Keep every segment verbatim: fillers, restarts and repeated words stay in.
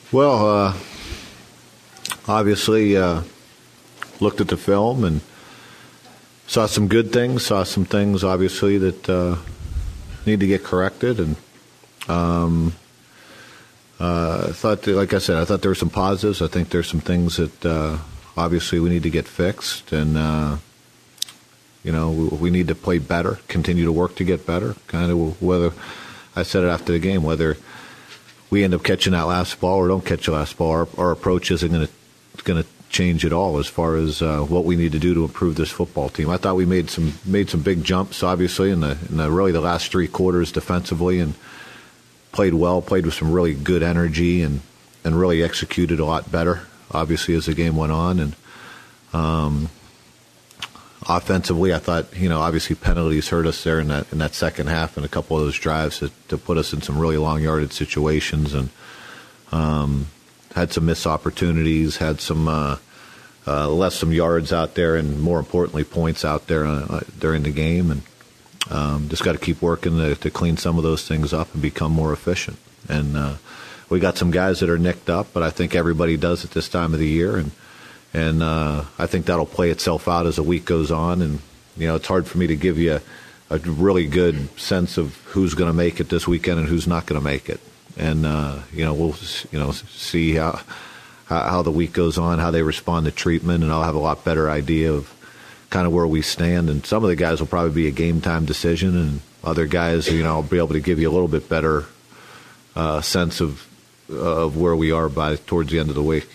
Well, uh, obviously, uh, looked at the film and saw some good things, saw some things, obviously, that uh, need to get corrected. And um, uh, I thought, that, like I said, I thought there were some positives. I think there's some things that uh, obviously we need to get fixed. And, uh, you know, we, we need to play better, continue to work to get better. Kind of whether, I said it after the game, whether we end up catching that last ball or don't catch the last ball, our, our approach isn't going to going to change at all as far as uh, what we need to do to improve this football team. I thought we made some made some big jumps, obviously, in the in the really the last three quarters defensively, and played well, played with some really good energy, and, and really executed a lot better, obviously, as the game went on. And um, offensively, I thought, you know, obviously penalties hurt us there in that in that second half and a couple of those drives to, to put us in some really long yardage situations, and um, had some missed opportunities, had some uh, uh, left some yards out there, and more importantly, points out there uh, during the game. And um, just got to keep working to, to clean some of those things up and become more efficient. And uh, we got some guys that are nicked up, but I think everybody does at this time of the year, and and uh, I think that'll play itself out as the week goes on. And you know, it's hard for me to give you a, a really good sense of who's going to make it this weekend and who's not going to make it. And uh, you know, we'll you know see how, how how the week goes on, how they respond to treatment, and I'll have a lot better idea of kind of where we stand. And some of the guys will probably be a game time decision, and other guys, you know, I'll be able to give you a little bit better uh, sense of of where we are by towards the end of the week.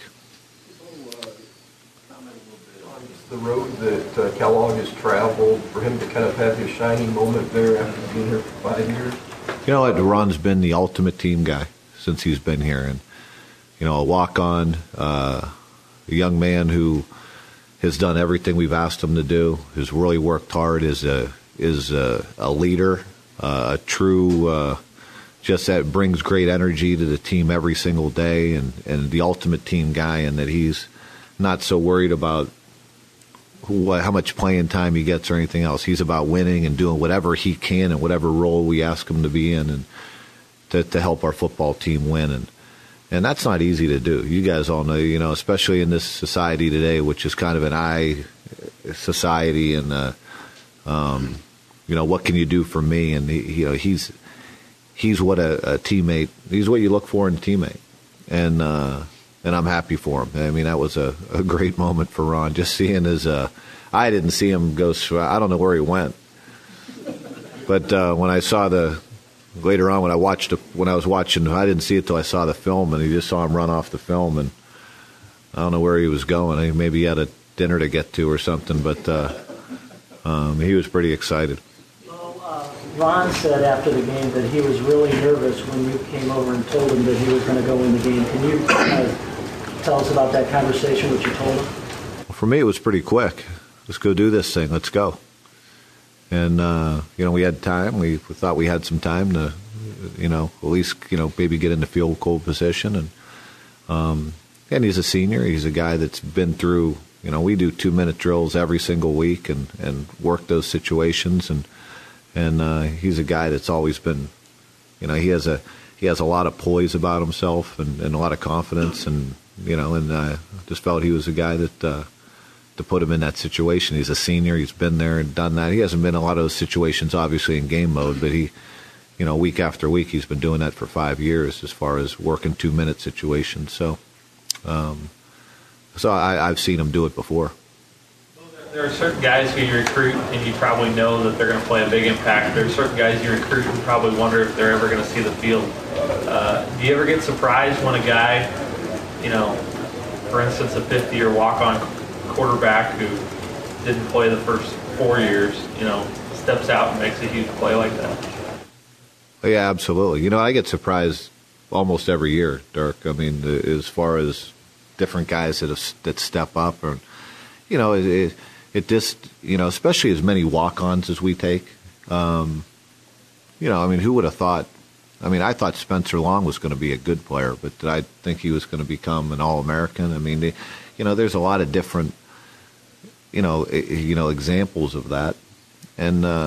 The road that uh, Kellogg has traveled, for him to kind of have his shining moment there after being here for five years. You know, Ron's been the ultimate team guy since he's been here, and you know, a walk-on, uh, a young man who has done everything we've asked him to do, has really worked hard, is a is a, a leader, uh, a true, uh, just that brings great energy to the team every single day, and, and the ultimate team guy, and that he's not so worried about who, how much playing time he gets or anything else. He's about winning and doing whatever he can and whatever role we ask him to be in, and to, to help our football team win. And and that's not easy to do. You guys all know, you know, especially in this society today, which is kind of an I society, and uh, um, you know, what can you do for me? And he, you know, he's he's what a, a teammate. He's what you look for in a teammate, and. Uh, And I'm happy for him. I mean, that was a, a great moment for Ron. Just seeing his, uh, I didn't see him go. I don't know where he went, but uh, when I saw the later on when I watched the, when I was watching, I didn't see it till I saw the film, and you just saw him run off the film, and I don't know where he was going. I mean, maybe he had a dinner to get to or something, but uh, um, he was pretty excited. Ron said after the game that he was really nervous when you came over and told him that he was going to go win the game. Can you kind of tell us about that conversation, what you told him? Well, for me, it was pretty quick. Let's go do this thing. Let's go. And, uh, you know, we had time. We thought we had some time to, you know, at least, you know, maybe get into field goal position. And, um, and he's a senior. He's a guy that's been through, you know, we do two-minute drills every single week and, and work those situations. And, And uh, he's a guy that's always been, you know, he has a he has a lot of poise about himself and, and a lot of confidence, and you know, and I uh, just felt he was a guy that uh, to put him in that situation. He's a senior. He's been there and done that. He hasn't been in a lot of those situations, obviously, in game mode, but he, you know, week after week, he's been doing that for five years as far as working two minute situations. So, um, so I, I've seen him do it before. There are certain guys who you recruit and you probably know that they're going to play a big impact. There are certain guys you recruit and probably wonder if they're ever going to see the field. Uh, do you ever get surprised when a guy, you know, for instance, a fifth-year walk-on quarterback who didn't play the first four years, you know, steps out and makes a huge play like that? Yeah, absolutely. You know, I get surprised almost every year, Dirk. I mean, as far as different guys that have, that step up, or you know, it. it It just, you know, especially as many walk-ons as we take, um, you know, I mean, who would have thought? I mean, I thought Spencer Long was going to be a good player, but did I think he was going to become an All-American? I mean, they, you know, there's a lot of different, you know, you know, examples of that, and uh,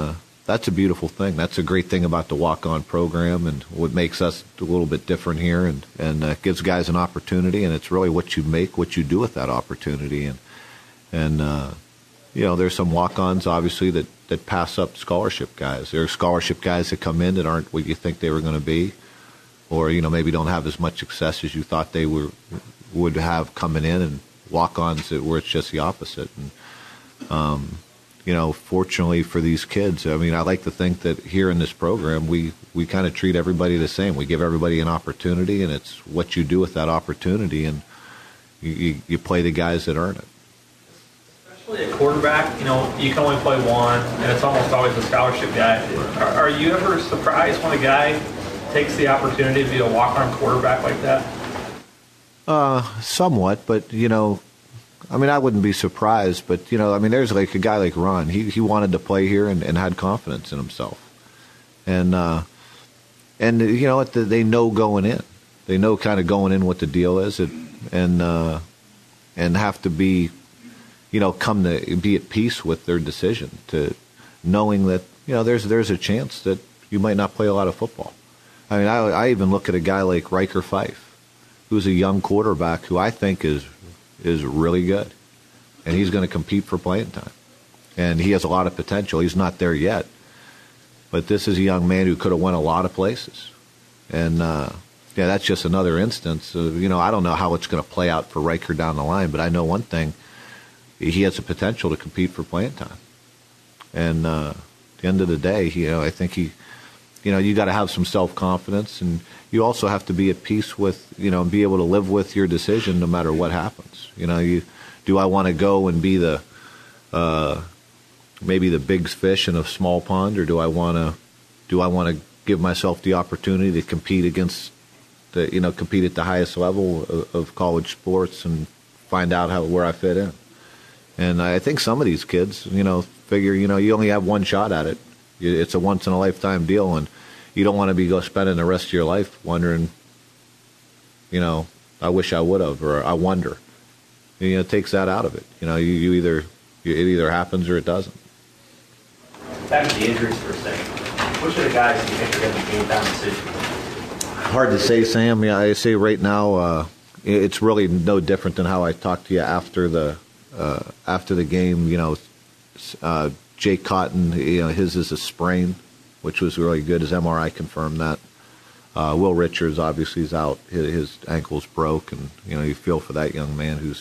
that's a beautiful thing. That's a great thing about the walk-on program, and what makes us a little bit different here, and and uh, gives guys an opportunity. And it's really what you make, what you do with that opportunity. And and uh, you know, there's some walk-ons obviously that that pass up scholarship guys. There are scholarship guys that come in that aren't what you think they were going to be, or you know, maybe don't have as much success as you thought they were would have coming in, and walk-ons that where it's just the opposite. And um, you know, fortunately for these kids, I mean, I like to think that here in this program, we, we kind of treat everybody the same. We give everybody an opportunity, and it's what you do with that opportunity, and you, you, you play the guys that earn it. Especially at quarterback, you know, you can only play one, and it's almost always a scholarship guy. Are, are you ever surprised when a guy takes the opportunity to be a walk-on quarterback like that? Uh, somewhat, but, you know, I mean, I wouldn't be surprised, but, you know, I mean, there's like a guy like Ron. He he wanted to play here and, and had confidence in himself. And, uh, and you know, they know going in. They know kind of going in what the deal is, and, and, uh, and have to be, you know, come to be at peace with their decision, to knowing that, you know, there's there's a chance that you might not play a lot of football. I mean, I, I even look at a guy like Riker Fife, who's a young quarterback who I think is is really good, and he's going to compete for playing time, and he has a lot of potential. He's not there yet, but this is a young man who could have went a lot of places, and uh, yeah, that's just another instance of, you know, I don't know how it's going to play out for Riker down the line, but I know one thing: he has the potential to compete for playing time, and uh, at the end of the day, you know, I think he, you know, you got to have some self-confidence, and you also have to be at peace with, you know, be able to live with your decision no matter what happens. You know, you do I want to go and be the uh, maybe the big fish in a small pond, or do I want to do I want to give myself the opportunity to compete against the, you know, compete at the highest level of, of college sports and find out how where I fit in. And I think some of these kids, you know, figure, you know, you only have one shot at it. It's a once in a lifetime deal, and you don't want to be go spending the rest of your life wondering, you know, I wish I would have, or I wonder. You know, it takes that out of it. You know, you, you either it either happens or it doesn't. Back to the injuries for a second. Which of the guys do you think are going to be game down decision? Hard to say, Sam. Yeah, I say right now, uh, it's really no different than how I talked to you after the uh, after the game. You know, uh, Jake Cotton, you know, his is a sprain, which was really good. His M R I confirmed that. Uh, Will Richards obviously is out. His, his ankle's broke, and you know, you feel for that young man who's,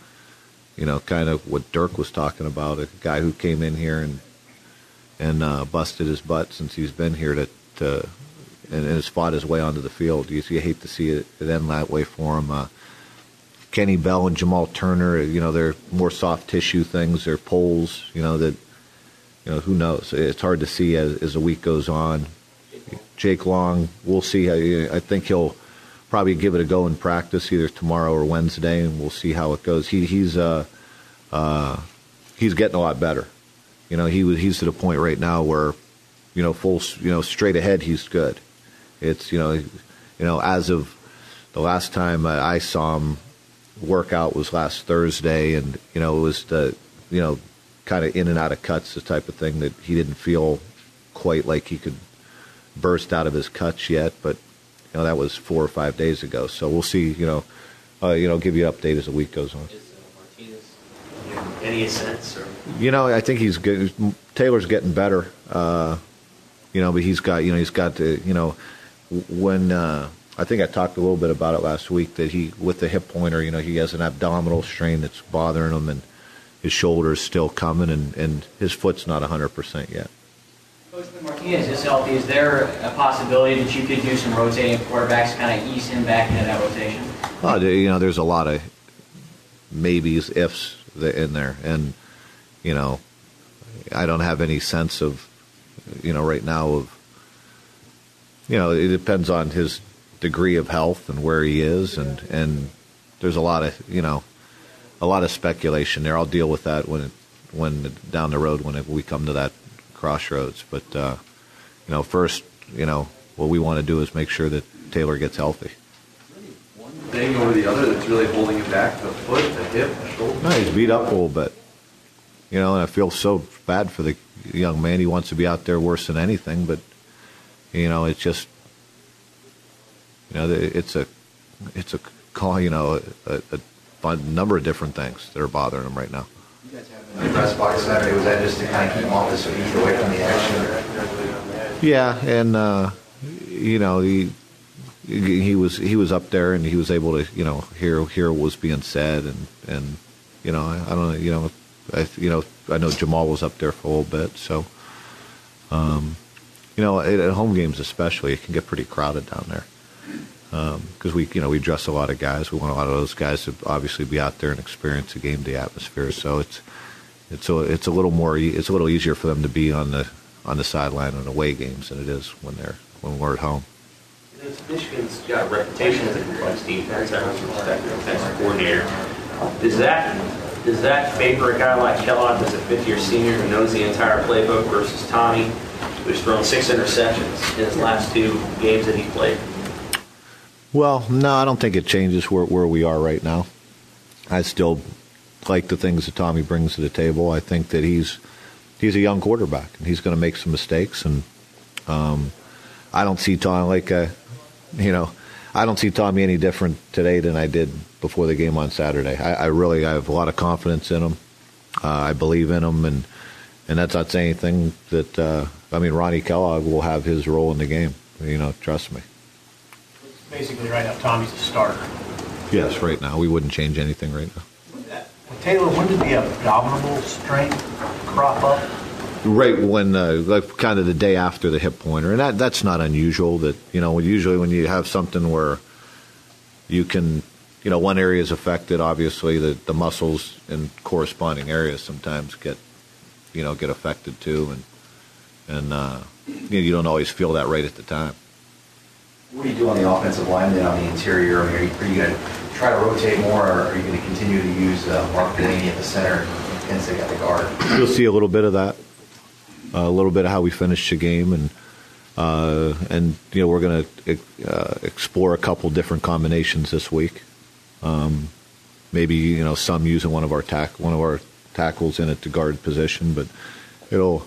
you know, kind of what Dirk was talking about, a guy who came in here and and uh, busted his butt since he's been here to, to and, and has fought his way onto the field. You, you hate to see it, it end that way for him. Uh, Kenny Bell and Jamal Turner, you know, they're more soft tissue things. They're poles, you know, that, you know, who knows? It's hard to see as, as the week goes on. Jake Long, we'll see. How, I think he'll probably give it a go in practice either tomorrow or Wednesday, and we'll see how it goes. He, he's uh, uh, he's getting a lot better. You know, he was he's to the point right now where, you know, full, you know, straight ahead, he's good. It's, you know, you know, as of the last time I saw him work out was last Thursday, and you know, it was the, you know, kind of in and out of cuts, the type of thing that he didn't feel quite like he could burst out of his cuts yet, but you know, that was four or five days ago. So we'll see. You know, uh, you know, give you an update as the week goes on. Is uh, Martinez any sense? Or? You know, I think he's good. Taylor's getting better. Uh, you know, but he's got, you know, he's got to, you know, when uh, I think I talked a little bit about it last week that he with the hip pointer, you know, he has an abdominal strain that's bothering him, and his shoulder's still coming, and, and his foot's not one hundred percent yet. Coach, when Martinez is healthy, is there a possibility that you could do some rotating quarterbacks, kind of ease him back into that rotation? Oh, you know, there's a lot of maybes, ifs in there, and you know, I don't have any sense of, you know, right now of, you know, it depends on his degree of health and where he is, and and there's a lot of, you know, a lot of speculation there. I'll deal with that when it, when down the road when it, we come to that crossroads. But uh, you know, first, you know, what we want to do is make sure that Taylor gets healthy. One thing over the other that's really holding him back: the foot, the hip, the shoulder. No, he's beat up a little bit. you know, and I feel so bad for the young man. He wants to be out there worse than anything, but you know, it's just, you know, it's a, it's a call, you know, a, a, a number of different things that are bothering him right now. You guys have in the press box Saturday, was that just to kind of keep him off his feet, away from the action? Yeah, and uh, you know, he he was he was up there and he was able to, you know, hear hear what was being said, and and you know, I, I don't know, you know, I you know I know Jamal was up there for a little bit, so um, you know, at, at home games especially, it can get pretty crowded down there. Because um, we, you know, we dress a lot of guys. We want a lot of those guys to obviously be out there and experience the game day atmosphere. So it's it's a it's a little more it's a little easier for them to be on the on the sideline on away games than it is when they're when we're at home. Michigan's got a reputation as a complex defense. Everyone's respected defensive coordinator. Does that does that favor a guy like Kellogg, as a fifth-year senior who knows the entire playbook, versus Tommy, who's thrown six interceptions in his last two games that he played? Well, no, I don't think it changes where, where we are right now. I still like the things that Tommy brings to the table. I think that he's he's a young quarterback, and he's going to make some mistakes. And um, I don't see Tommy like a, you know, I don't see Tommy any different today than I did before the game on Saturday. I, I really I have a lot of confidence in him. Uh, I believe in him, and and that's not saying anything that uh, I mean. Ronnie Kellogg will have his role in the game. You know, trust me. Basically, right now, Tommy's a starter. Yes, right now. We wouldn't change anything right now. Well, Taylor, when did the abdominal strength crop up? Right when, uh, like, kind of the day after the hip pointer. And that that's not unusual. That, you know, usually when you have something where you can, you know, one area is affected, obviously the, the muscles in corresponding areas sometimes get, you know, get affected too. And, and uh, you know, you don't always feel that right at the time. What do you do on the offensive line then on the interior? I mean, are you, are you going to try to rotate more, or are you going to continue to use uh, Mark Delaney at the center and Pensick at the guard? You'll see a little bit of that, uh, a little bit of how we finish the game, and uh, and you know we're going to uh, explore a couple different combinations this week. Um, maybe you know some using one of our tack one of our tackles in at the guard position, but it'll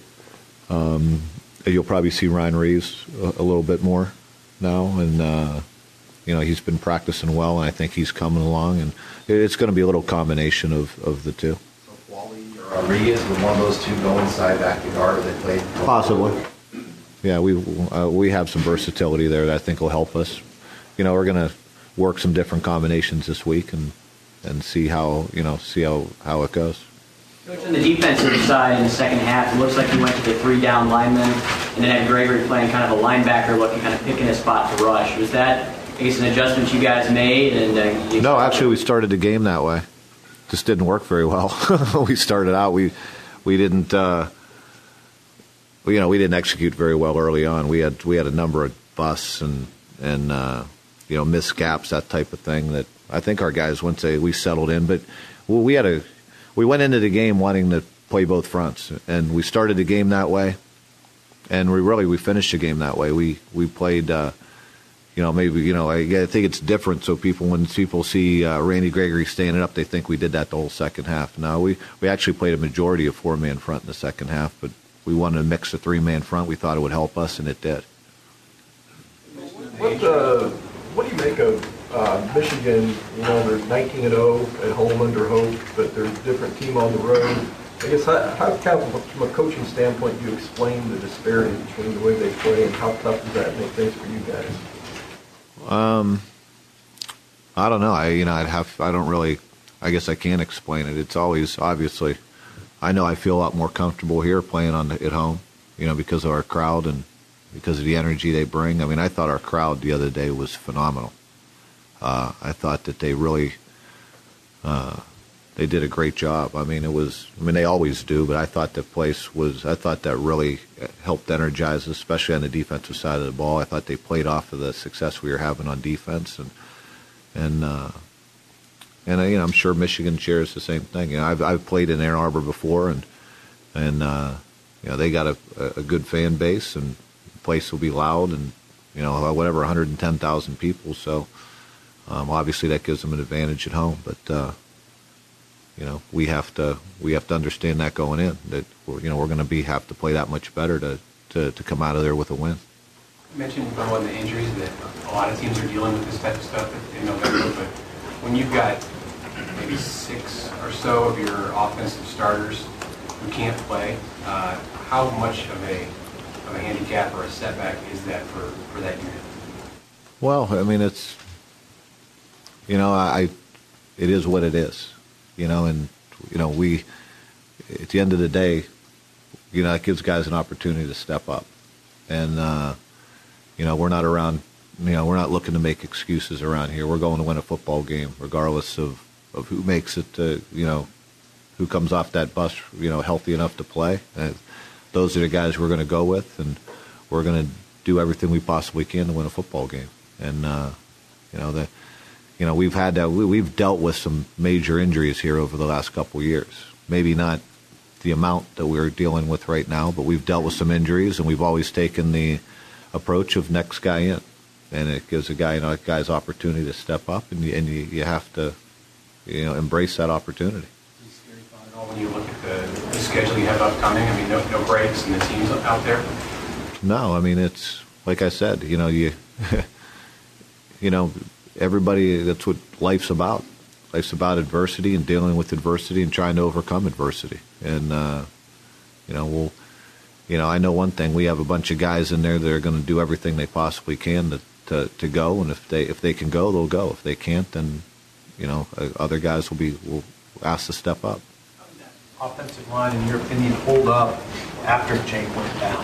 um, you'll probably see Ryan Reeves a, a little bit more now, and uh, you know he's been practicing well, and I think he's coming along, and it's going to be a little combination of, of the two. So Wally or Rodriguez, would one of those two go inside back to guard, or they played? Possibly. Yeah, we uh, we have some versatility there that I think will help us. You know, we're going to work some different combinations this week, and and see how you know see how, how it goes. Coach, on the defensive side in the second half, it looks like you went to the three down linemen and then had Gregory playing kind of a linebacker looking, kind of picking a spot to rush. Was that, I guess, an adjustment you guys made? And uh, you No, actually, we started the game that way. Just didn't work very well. We started out, we we didn't, uh, you know, we didn't execute very well early on. We had we had a number of busts and and uh, you know missed gaps, that type of thing. That I think our guys, once they we settled in, but well, we had a. We went into the game wanting to play both fronts, and we started the game that way, and we really we finished the game that way. We we played, uh, you know, maybe you know I, I think it's different. So people when people see uh, Randy Gregory standing up, they think we did that the whole second half. No, we we actually played a majority of four man front in the second half, but we wanted to mix the three man front. We thought it would help us, and it did. What uh, what do you make of uh, Michigan? You know, they're nineteen and oh at home under Hope, but they're a different team on the road. I guess how, how kind of from a coaching standpoint do you explain the disparity between the way they play, and how tough does that make things for you guys? Um, I don't know. I you know I'd have I don't really. I guess I can't explain it. It's always obviously. I know I feel a lot more comfortable here playing on the, at home, you know, because of our crowd and because of the energy they bring. I mean, I thought our crowd the other day was phenomenal. Uh, I thought that they really, uh, they did a great job. I mean, it was, I mean, they always do, but I thought the place was, I thought that really helped energize us, especially on the defensive side of the ball. I thought they played off of the success we were having on defense, and, and, uh, and, uh, you know, I'm sure Michigan shares the same thing. You know, I've, I've played in Ann Arbor before, and, and, uh, you know, they got a, a good fan base, and the place will be loud, and, you know, whatever, one hundred ten thousand people, so, Um, obviously, that gives them an advantage at home. But, uh, you know, we have to we have to understand that going in, that we're, you know, we're going to be have to play that much better to, to, to come out of there with a win. You mentioned about the injuries, that a lot of teams are dealing with this type of stuff in November, but when you've got maybe six or so of your offensive starters who can't play, uh, how much of a of a handicap or a setback is that for, for that unit? Well, I mean, it's, you know, I, it is what it is, you know, and, you know, we, at the end of the day, you know, it gives guys an opportunity to step up. And, uh, you know, we're not around, you know, we're not looking to make excuses around here. We're going to win a football game, regardless of, of who makes it, to, you know, who comes off that bus, you know, healthy enough to play. And those are the guys we're going to go with, and we're going to do everything we possibly can to win a football game. And, uh, you know, the, you know, we've had that, we, we've dealt with some major injuries here over the last couple of years. Maybe not the amount that we're dealing with right now, but we've dealt with some injuries, and we've always taken the approach of next guy in. And it gives a guy, you know, a guy's opportunity to step up, and you, and you, you have to, you know, embrace that opportunity. When you look at the, the schedule you have upcoming, I mean, no, no breaks and the teams out there? No, I mean, it's, like I said, you know, you, you know, everybody, that's what life's about. Life's about adversity and dealing with adversity and trying to overcome adversity. And, uh, you know, we'll, you know, I know one thing, we have a bunch of guys in there that are going to do everything they possibly can to, to, to go, and if they, if they can go, they'll go. If they can't, then, you know, other guys will be, will ask to step up. Offensive line, in your opinion, hold up after Jake went down?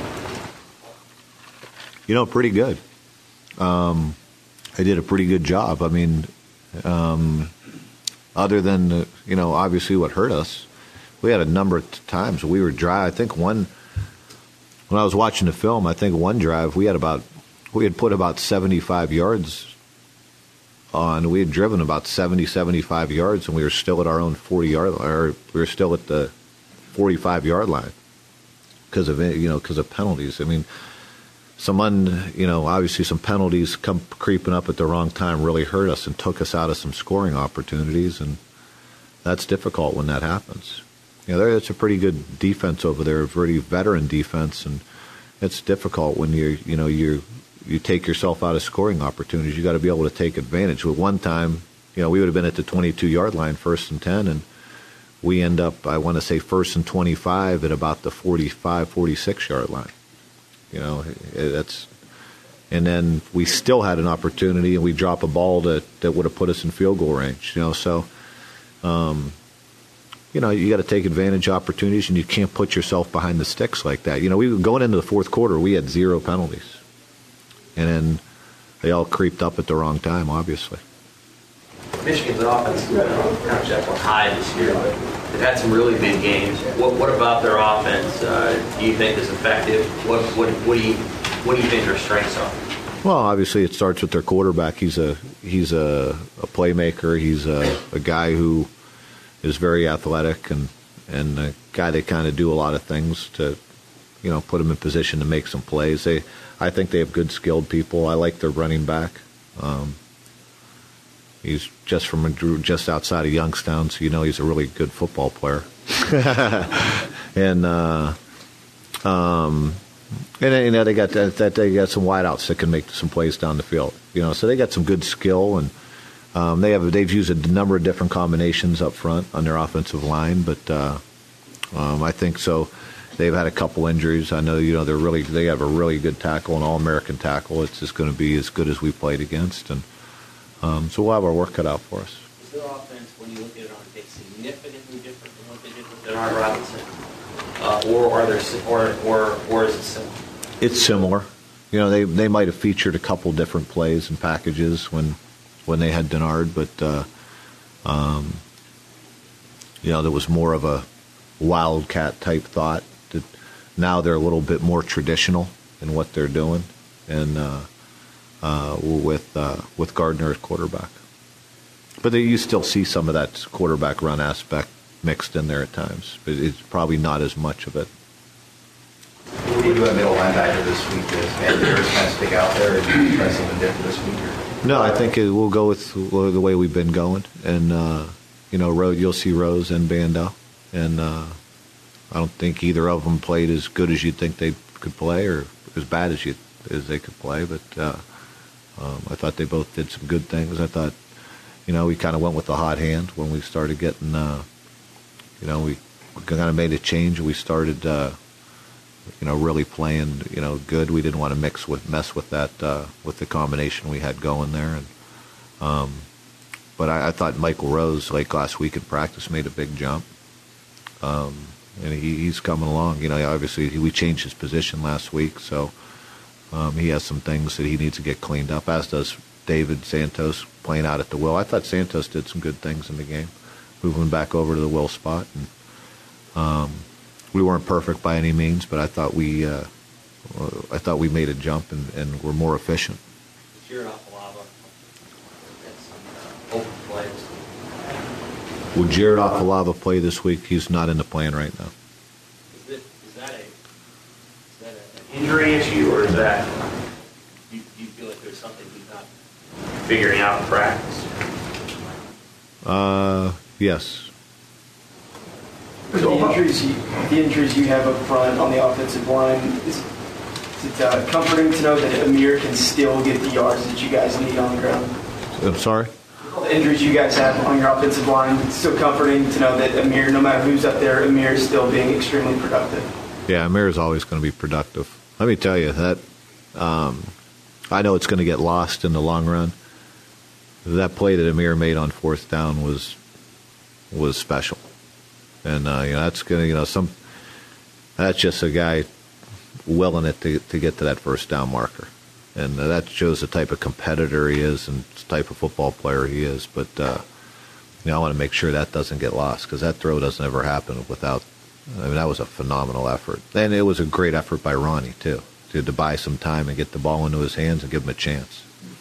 You know, pretty good. Um, I did a pretty good job. I mean, um, other than, uh, you know, obviously what hurt us, we had a number of times we were dry. I think one, when I was watching the film, I think one drive we had about, we had put about seventy-five yards on. We had driven about seventy, seventy-five yards, and we were still at our own forty-yard line, or we were still at the forty-five-yard line because of, you know, because of penalties. I mean, some un, you know, obviously some penalties come creeping up at the wrong time really hurt us and took us out of some scoring opportunities, and that's difficult when that happens. You know, it's a pretty good defense over there, a pretty veteran defense, and it's difficult when you you know you you take yourself out of scoring opportunities. You got to be able to take advantage. With one time, you know, we would have been at the twenty-two-yard line, first and ten, and we end up, I want to say, first and twenty-five at about the forty-five, forty-six-yard line. You know, that's, and then we still had an opportunity, and we drop a ball that, that would have put us in field goal range. You know, so, um, you know, you got to take advantage of opportunities, and you can't put yourself behind the sticks like that. You know, we going into the fourth quarter, we had zero penalties. And then they all creeped up at the wrong time, obviously. Michigan's offense is kind of Jekyll and Hyde this year, but they've had some really big games. What, what about their offense uh, do you think is effective? What, what, what, do you, what do you think their strengths are? Well, obviously it starts with their quarterback. He's a he's a, a playmaker. He's a, a guy who is very athletic, and, and a guy that kind of do a lot of things to, you know, put him in position to make some plays. They I think they have good, skilled people. I like their running back. Um, he's just from just outside of Youngstown, so you know he's a really good football player. and uh, um, and you know they got that, that they got some wideouts that can make some plays down the field. You know, so they got some good skill, and um, they have they've used a number of different combinations up front on their offensive line. But uh, um, I think so. They've had a couple injuries. I know, you know, they're really they have a really good tackle, an All-American tackle. It's just going to be as good as we played against, and um, so we'll have our work cut out for us. Is their offense, when you look at it on tape, significantly different than what they did with Denard Robinson, uh, or are there, or or or is it similar? It's similar. You know, they they might have featured a couple different plays and packages when when they had Denard, but uh, um, you know, there was more of a wildcat type thought. Now they're a little bit more traditional in what they're doing, and uh, uh, with uh, with Gardner at quarterback. But they, you still see some of that quarterback run aspect mixed in there at times. But it's probably not as much of it. What do you do at middle linebacker this week? Does Andrews kind of stick out there, or do you try something different this week? Or? No, I think it, we'll go with the way we've been going, and uh, you know, Ro- you'll see Rose and Bando, and uh, I don't think either of them played as good as you'd think they could play, or as bad as you as they could play. But uh, um, I thought they both did some good things. I thought, you know, we kind of went with the hot hand when we started getting, uh, you know, we kind of made a change. We started, uh, you know, really playing, you know, good. We didn't want to mix with mess with that uh, with the combination we had going there. And um, but I, I thought Michael Rose, like last week in practice, made a big jump. Um, and he, he's coming along. You know, obviously he, we changed his position last week, so um, he has some things that he needs to get cleaned up, as does David Santos playing out at the will. I thought Santos did some good things in the game, moving back over to the will spot. And um, we weren't perfect by any means, but I thought we uh, I thought we made a jump and, and were more efficient. Jared Afalava had some uh, open plays. Would Jared Afalava play this week? He's not in the plan right now. Is, it, is that a is that an injury issue, or is that do you, do you feel like there's something he's not figuring out in practice? Uh, yes. The injuries, you, the injuries you have up front on the offensive line, is, is it uh, comforting to know that Amir can still get the yards that you guys need on the ground? I'm sorry? All the injuries you guys have on your offensive line, it's still comforting to know that Amir, no matter who's up there, Amir is still being extremely productive. Yeah, Amir is always going to be productive. Let me tell you that um, I know it's going to get lost in the long run. That play that Amir made on fourth down was was special. And uh, you know, that's gonna, you know, some. That's just a guy willing it to to get to that first down marker, and uh, that shows the type of competitor he is and the type of football player he is. But uh, you know, I want to make sure that doesn't get lost, because that throw doesn't ever happen without. I mean, that was a phenomenal effort, and it was a great effort by Ronnie too, to to buy some time and get the ball into his hands and give him a chance.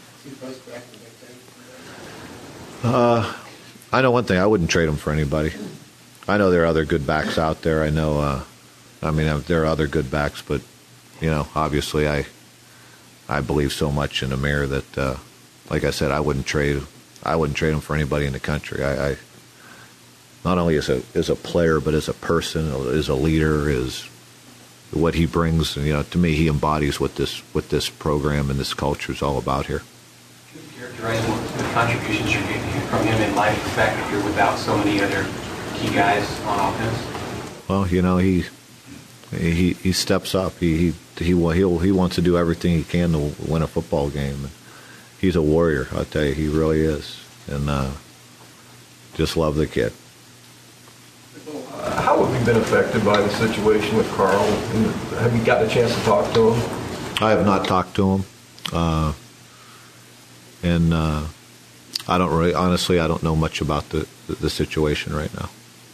Uh, I know one thing: I wouldn't trade him for anybody. I know there are other good backs out there. I know, uh, I mean, there are other good backs, but, you know, obviously I I believe so much in Amir that, uh, like I said, I wouldn't trade I wouldn't trade him for anybody in the country. I, I not only as a as a player, but as a person, as a leader, is what he brings. You know, to me, he embodies what this what this program and this culture is all about here. Could you characterize the contributions you're getting from him in light of the fact that you're without so many other key guys on offense? Well, you know, he he he steps up. He he he he'll, he wants to do everything he can to win a football game. He's a warrior, I'll tell you. He really is, and uh, just love the kid. Uh, how have you been affected by the situation with Carl? And have you gotten a chance to talk to him? I have not talked to him, uh, and uh, I don't really, honestly, I don't know much about the the, the situation right now.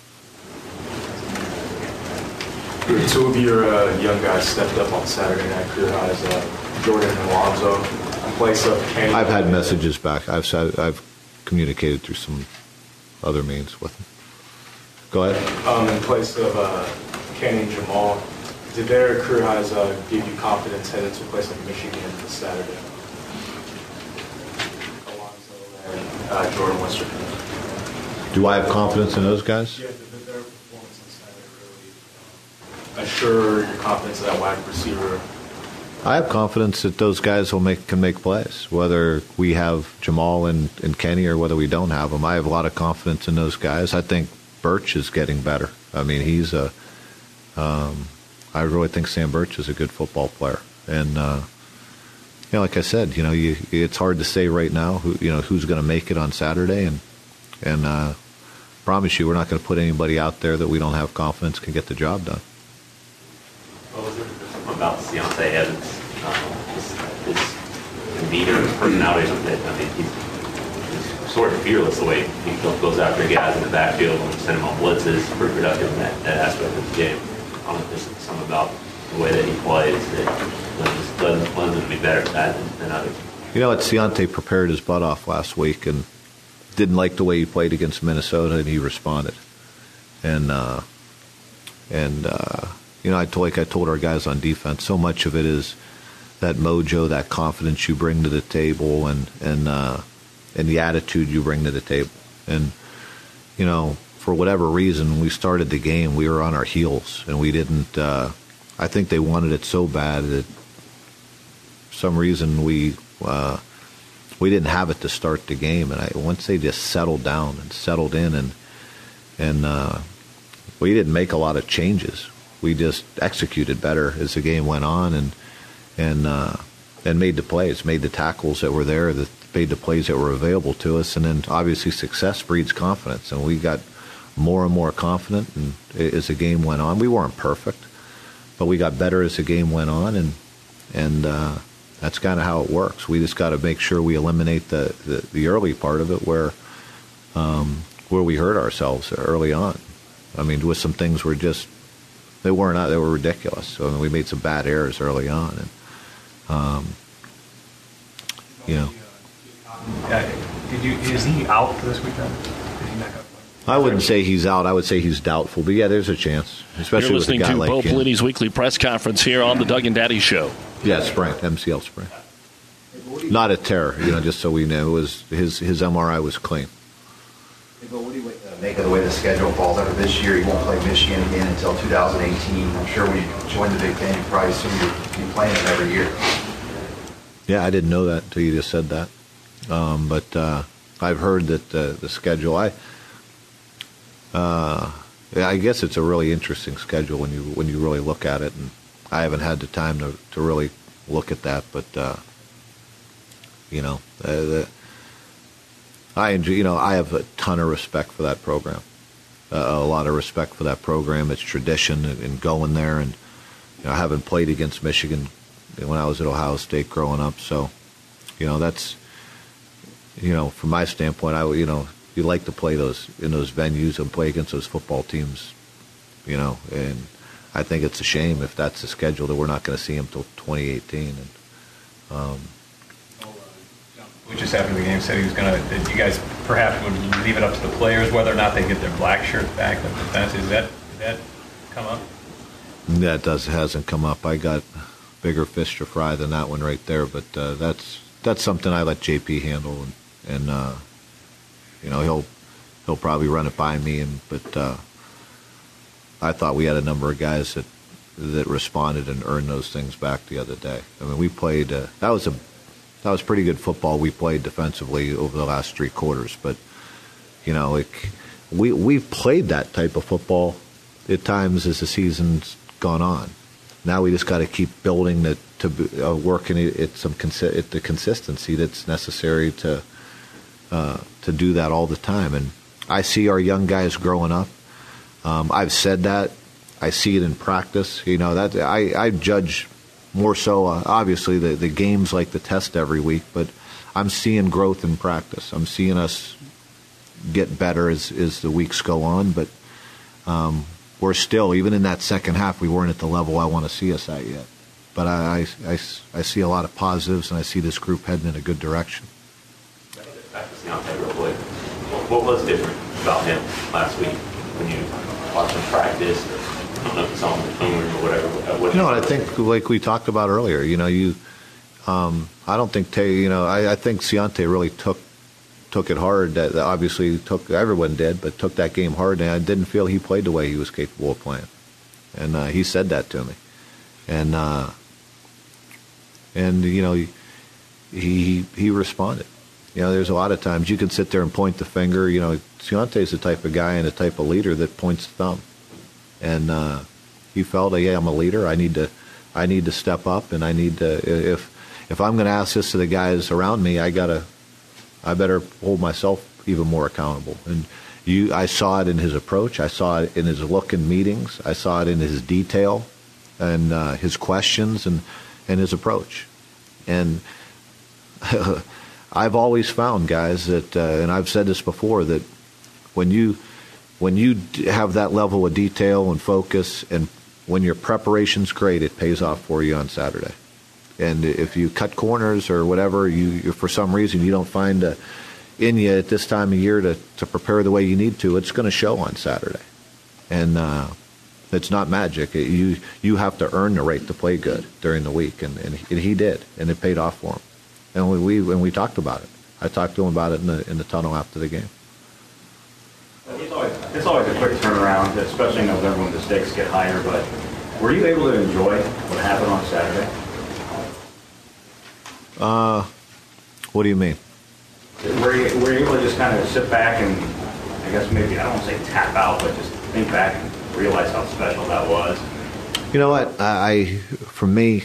Two of your uh, young guys stepped up on Saturday night career highs, uh, Jordan and Alonzo, in place of Kenny. I've had messages back. I've said, I've communicated through some other means with them. Go ahead. Um, in place of uh, Kenny and Jamal, did their career highs uh, give you confidence headed to a place like Michigan this Saturday? Alonzo and uh, Jordan Western. Do I have confidence in those guys? Yeah, their performance on Saturday really assure your confidence in that wide receiver. I have confidence that those guys will make can make plays, whether we have Jamal and, and Kenny or whether we don't have them. I have a lot of confidence in those guys. I think Birch is getting better. I mean, he's a. Um, I really think Sam Birch is a good football player, and uh, you know, like I said, you know, you, it's hard to say right now who you know who's going to make it on Saturday, and and uh, promise you, we're not going to put anybody out there that we don't have confidence can get the job done. What was it about Deontay Evans? Um, his, his demeanor, his personality, or something. I mean, he's, he's sort of fearless the way he goes after guys in the backfield and send them on blitzes. Pretty productive in that, that aspect of the game. I don't know if there's something about the way that he plays that just doesn't lend him to be better at that than, than others. You know, Deontay prepared his butt off last week and didn't like the way he played against Minnesota, and he responded. And uh, and uh, you know, I told, like I told our guys on defense, so much of it is that mojo, that confidence you bring to the table, and and uh, and the attitude you bring to the table. And you know, for whatever reason, when we started the game, we were on our heels, and we didn't. Uh, I think they wanted it so bad that for some reason we uh, we didn't have it to start the game. And I, once they just settled down and settled in, and and uh, we didn't make a lot of changes. We just executed better as the game went on, and and uh, and made the plays, made the tackles that were there, that made the plays that were available to us, and then obviously success breeds confidence, and we got more and more confident. And as the game went on, we weren't perfect, but we got better as the game went on, and and uh, that's kind of how it works. We just got to make sure we eliminate the, the, the early part of it where um, where we hurt ourselves early on. I mean, with some things were just they weren't they were ridiculous. So I mean, we made some bad errors early on, and um, you know. Uh, did you? Is he out for this weekend? Is he not gonna play? I wouldn't say he's out. I would say he's doubtful. But yeah, there's a chance, especially You're with a listening guy to like Bo him. Pelini's weekly press conference here on the Doug and Daddy Show. Yeah, sprain, M C L sprain. Not a tear, you know. Just so we know, it was his his M R I was clean. Hey, Bill, what do you uh, make of the way the schedule falls out of this year? You won't play Michigan again until two thousand eighteen. I'm sure when you join the Big Ten, you probably assume you'll be playing it every year. Yeah, I didn't know that until you just said that. Um, but uh, I've heard that uh, the schedule. I, uh, yeah, I guess it's a really interesting schedule when you when you really look at it, and I haven't had the time to to really look at that. But uh, you know, uh, the, I enjoy. You know, I have a ton of respect for that program. Uh, a lot of respect for that program. Its tradition and, and going there, and you know, I haven't played against Michigan when I was at Ohio State growing up, so you know that's. You know, from my standpoint, I you know you like to play those in those venues and play against those football teams, you know. And I think it's a shame if that's the schedule that we're not going to see them till twenty eighteen. And um, We just after the game said he was going to. That you guys perhaps would leave it up to the players whether or not they get their black shirts back. The defense is that did that come up? that does hasn't come up. I got bigger fish to fry than that one right there. But uh, that's that's something I let J P handle. And, And uh, you know he'll he'll probably run it by me, and but uh, I thought we had a number of guys that that responded and earned those things back the other day. I mean, we played uh, that was a that was pretty good football we played defensively over the last three quarters. But you know, it, we we've played that type of football at times as the season's gone on. Now we just got to keep building the to uh, working it at some consi- at the consistency that's necessary to. Uh, to do that all the time. And I see our young guys growing up. Um, I've said that. I see it in practice. You know, that I, I judge more so, uh, obviously, the, the games like the test every week, but I'm seeing growth in practice. I'm seeing us get better as, as the weeks go on, but um, we're still, even in that second half, we weren't at the level I want to see us at yet. But I, I, I, I see a lot of positives, and I see this group heading in a good direction. Back to Deontay real quick. What was different about him last week when you watched him practice? Or, I don't know if it's on the phone or whatever. What You know, I think like we talked about earlier. You know, you. Um, I don't think Tay. You know, I, I think Deontay really took took it hard. That obviously took everyone did, but took that game hard. And I didn't feel he played the way he was capable of playing. And uh, he said that to me. And uh, and you know, he he, he responded. You know, there's a lot of times you can sit there and point the finger. You know, Deontay's the type of guy and the type of leader that points the thumb. And uh, he felt, yeah, I'm a leader. I need to, I need to step up, and I need to. If if I'm going to ask this to the guys around me, I gotta, I better hold myself even more accountable. And you, I saw it in his approach. I saw it in his look in meetings. I saw it in his detail, and uh, his questions, and and his approach. And I've always found, guys, that, uh, and I've said this before, that when you when you have that level of detail and focus, and when your preparation's great, it pays off for you on Saturday. And if you cut corners or whatever, you, you for some reason you don't find a, in you at this time of year to, to prepare the way you need to, it's going to show on Saturday. And uh, it's not magic. It, you you have to earn the right to play good during the week, and, and, he, and he did, and it paid off for him. And when we when we talked about it, I talked to him about it in the in the tunnel after the game. When you talk it's always a quick turnaround, especially in November when the stakes get higher, but were you able to enjoy what happened on Saturday? Uh, what do you mean? Were you, were you able to just kind of sit back and, I guess maybe, I don't want to say tap out, but just think back and realize how special that was? You know what? I, I for me,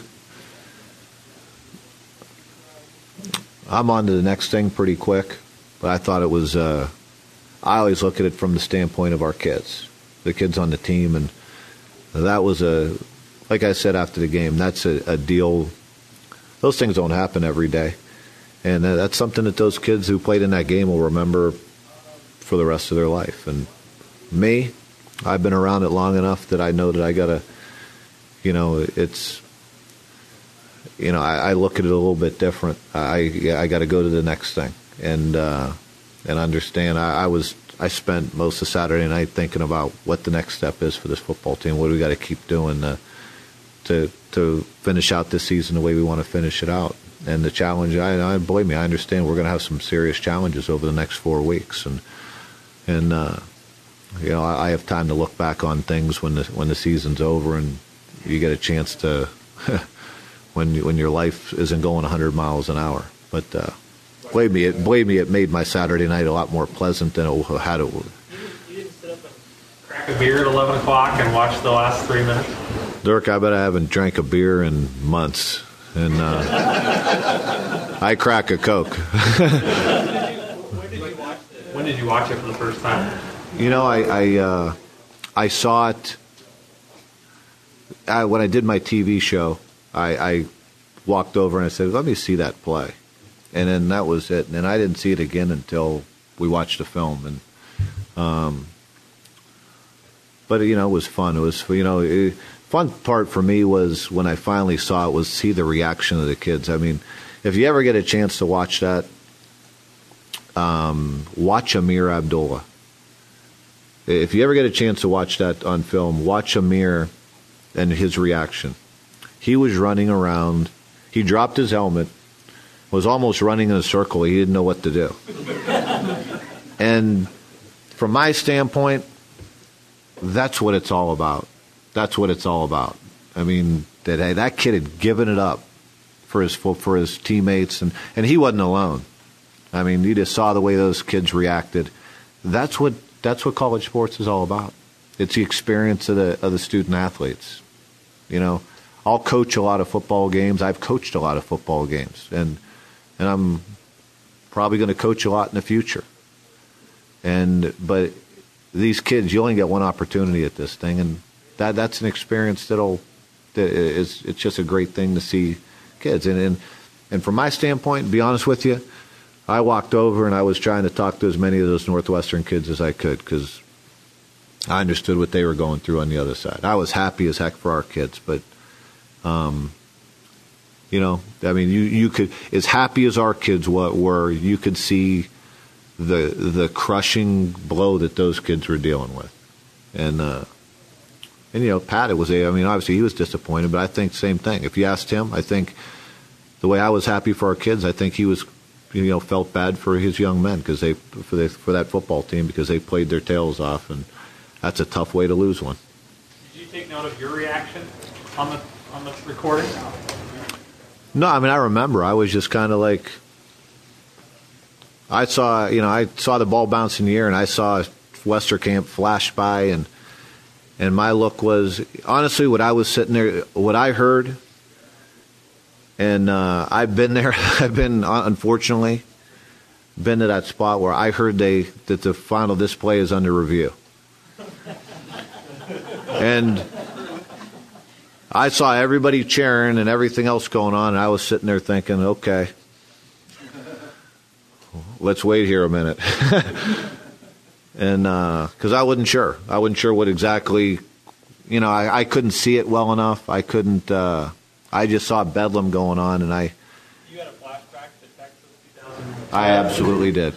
I'm on to the next thing pretty quick, but I thought it was, uh, I always look at it from the standpoint of our kids, the kids on the team, and that was a, like I said after the game, that's a, a deal. Those things don't happen every day. And that's something that those kids who played in that game will remember for the rest of their life. And me, I've been around it long enough that I know that I got to, you know, it's, you know, I, I look at it a little bit different. I I got to go to the next thing and uh, and understand. I, I was I spent most of Saturday night thinking about what the next step is for this football team. What do we got to keep doing to to to finish out this season the way we want to finish it out. And the challenge, I, I believe me, I understand we're going to have some serious challenges over the next four weeks, and and uh, you know I, I have time to look back on things when the when the season's over, and you get a chance to when you, when your life isn't going one hundred miles an hour. But uh, believe me, it believe me, it made my Saturday night a lot more pleasant than it had it. You didn't sit up and crack a beer at eleven o'clock and watch the last three minutes? Dirk, I bet I haven't drank a beer in months. And uh, I crack a Coke. When did you watch it? When did you watch it for the first time? You know, I I, uh, I saw it I, when I did my T V show. I, I walked over and I said, "Let me see that play," and then that was it. And then I didn't see it again until we watched the film. And um, but you know, it was fun. It was you know. It, Fun part for me was when I finally saw it was see the reaction of the kids. I mean, if you ever get a chance to watch that, um, watch Amir Abdullah. If you ever get a chance to watch that on film, watch Amir and his reaction. He was running around. He dropped his helmet, was almost running in a circle. He didn't know what to do. And from my standpoint, that's what it's all about. That's what it's all about. I mean, that that kid had given it up for his for his teammates, and, and he wasn't alone. I mean, you just saw the way those kids reacted. That's what that's what college sports is all about. It's the experience of the of the student athletes. You know, I'll coach a lot of football games. I've coached a lot of football games, and and I'm probably going to coach a lot in the future. And but these kids, you only get one opportunity at this thing, and That that's an experience that'll that is it's just a great thing to see kids and and and from my standpoint, to be honest with you, I walked over and I was trying to talk to as many of those Northwestern kids as I could because I understood what they were going through on the other side. I was happy as heck for our kids, but um, you know, I mean, you you could as happy as our kids were, you could see the the crushing blow that those kids were dealing with, and. Uh, And, you know, Pat, it was a, I mean, obviously he was disappointed, but I think same thing. If you asked him, I think the way I was happy for our kids, I think he was, you know, felt bad for his young men because they, for, the, for that football team because they played their tails off, and that's a tough way to lose one. Did you take note of your reaction on the on the recording? No, I mean, I remember. I was just kind of like, I saw, you know, I saw the ball bounce in the air, and I saw Westerkamp flash by, and And my look was, honestly, what I was sitting there, what I heard, and uh, I've been there, I've been, unfortunately, been to that spot where I heard they that the final display is under review. And I saw everybody cheering and everything else going on, and I was sitting there thinking, okay, let's wait here a minute. And because uh, I wasn't sure. I wasn't sure what exactly, you know, I, I couldn't see it well enough. I couldn't, uh, I just saw bedlam going on, and I. You had a flashback to Texas two thousand? I absolutely did.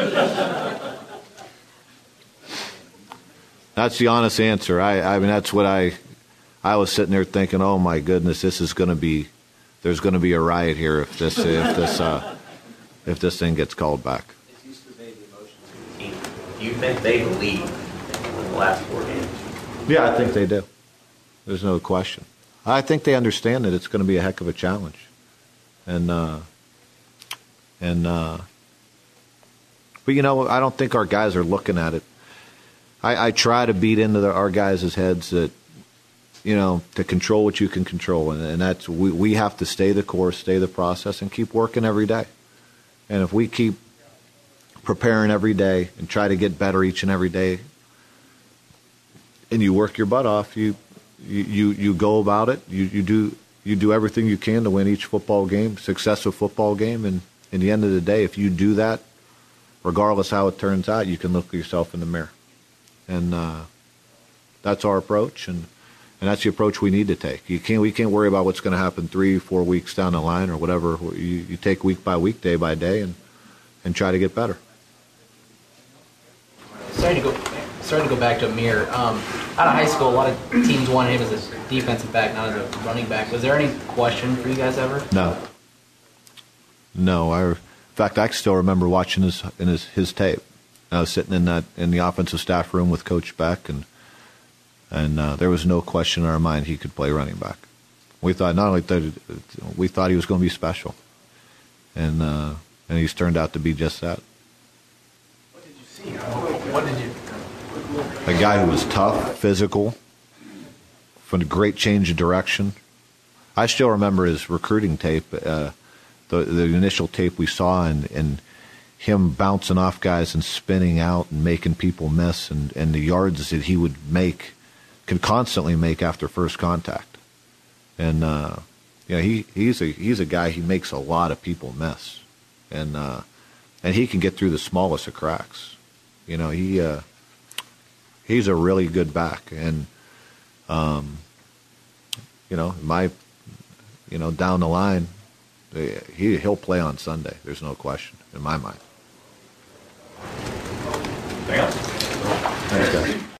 That's the honest answer. I, I mean, that's what I, I was sitting there thinking, oh my goodness, this is going to be, there's going to be a riot here if this, if this, uh, if this thing gets called back. Do you think they believe in the last four games. Yeah, I think they do. There's no question. I think they understand that it's going to be a heck of a challenge, and uh, and uh, but you know, I don't think our guys are looking at it. I, I try to beat into the, our guys' heads that, you know, to control what you can control, and, and that's we we have to stay the course, stay the process, and keep working every day. And if we keep preparing every day and try to get better each and every day, and you work your butt off, you you you go about it. You you do you do everything you can to win each football game, successful football game, and in the end of the day, if you do that, regardless how it turns out, you can look at yourself in the mirror, and uh, that's our approach, and and that's the approach we need to take. You can't we can't worry about what's going to happen three, four weeks down the line or whatever. You, you take week by week, day by day, and and try to get better. Sorry to go, sorry to go back to Amir. Um, out of high school, a lot of teams wanted him as a defensive back, not as a running back. Was there any question for you guys ever? No. No. I, in fact, I still remember watching his in his, his tape. I was sitting in that in the offensive staff room with Coach Beck, and and uh, there was no question in our mind he could play running back. We thought not only that we thought he was going to be special, and uh, and he's turned out to be just that. What did you? A guy who was tough, physical, from a great change of direction. I still remember his recruiting tape, uh, the the initial tape we saw, and, and him bouncing off guys and spinning out and making people miss, and, and the yards that he would make, could constantly make after first contact. And uh, you know, he he's a he's a guy, he makes a lot of people miss, and uh, and he can get through the smallest of cracks. You know, he uh, he's a really good back, and um, you know, my you know down the line, he he'll play on Sunday. There's no question in my mind. Anything else? Thanks, guys.